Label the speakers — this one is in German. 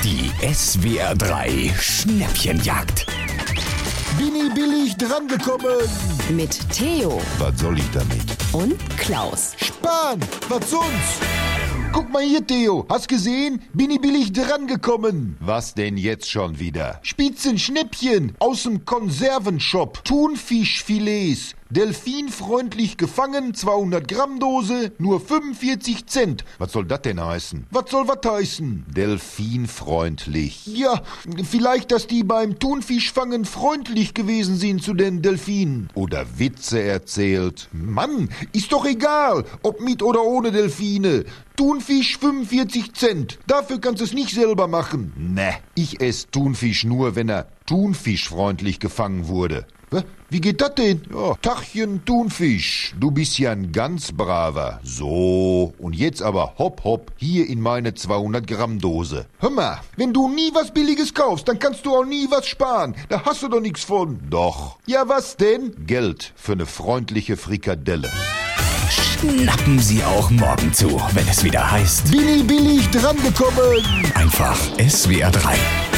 Speaker 1: Die SWR 3 Schnäppchenjagd.
Speaker 2: Bini billig drangekommen.
Speaker 3: Mit Theo
Speaker 2: Was soll ich damit?
Speaker 3: und Klaus.
Speaker 2: Spahn, was sonst? Guck mal hier, Theo. Hast gesehen? Bini billig drangekommen.
Speaker 4: Was denn jetzt schon wieder?
Speaker 2: Spitzenschnäppchen aus dem Konservenshop. Thunfischfilets. Delfinfreundlich gefangen, 200 Gramm Dose, nur 45 Cent.
Speaker 4: Was soll das denn heißen?
Speaker 2: Was soll was heißen?
Speaker 4: Delfinfreundlich.
Speaker 2: Ja, vielleicht, dass die beim Thunfischfangen freundlich gewesen sind zu den Delfinen.
Speaker 4: Oder Witze erzählt.
Speaker 2: Mann, ist doch egal, ob mit oder ohne Delfine. Thunfisch 45 Cent. Dafür kannst du es nicht selber machen.
Speaker 4: Ne, ich esse Thunfisch nur, wenn er thunfischfreundlich gefangen wurde.
Speaker 2: Hä? Wie geht das denn?
Speaker 4: Ja, Tachchen Thunfisch, du bist ja ein ganz braver. So, und jetzt aber hopp hopp hier in meine 200 Gramm Dose.
Speaker 2: Hör mal, wenn du nie was Billiges kaufst, dann kannst du auch nie was sparen. Da hast du doch nichts von.
Speaker 4: Doch,
Speaker 2: Ja, was denn?
Speaker 4: Geld für eine freundliche Frikadelle.
Speaker 1: Schnappen Sie auch morgen zu, wenn es wieder heißt.
Speaker 2: Bini billig drangekommen.
Speaker 1: Einfach SWR 3.